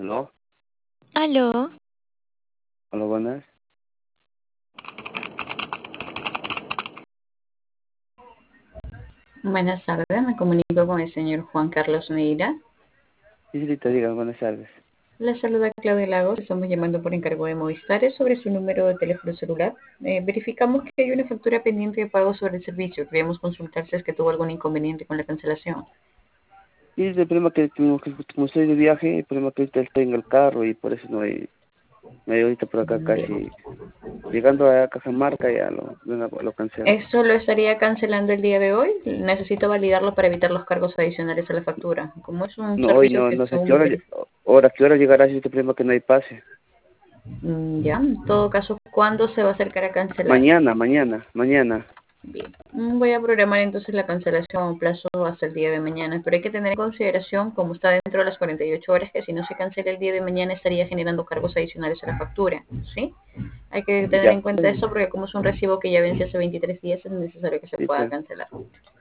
¿Aló? Aló, ¿Aló, buenas? Buenas tardes, me comunico con el señor Juan Carlos Neira. Sí, señorita, diga, buenas tardes. La saluda Claudia Lagos, estamos llamando por encargo de Movistar sobre su número de teléfono celular. Verificamos que hay una factura pendiente de pago sobre el servicio. Queríamos consultar si es que tuvo algún inconveniente con la cancelación. Y el problema que tengo, que como estoy de viaje, el problema que ahorita estoy en el carro y por eso no hay ahorita por acá Ya. casi. Llegando a Cajamarca ya lo cancelo. ¿Eso lo estaría cancelando el día de hoy? Necesito validarlo para evitar los cargos adicionales a la factura. Como es un No, hoy servicio no, que no sé qué según hora, qué hora llegará si este problema que no hay pase. ya, en todo caso, ¿cuándo se va a acercar a cancelar? Mañana. Bien, voy a programar entonces la cancelación a un plazo hasta el día de mañana, pero hay que tener en consideración, como está dentro de las 48 horas, que si no se cancela el día de mañana estaría generando cargos adicionales a la factura, ¿sí? Hay que tener Ya, en cuenta eso porque como es un recibo que ya vence hace 23 días, es necesario que se sí, pueda pues. cancelar.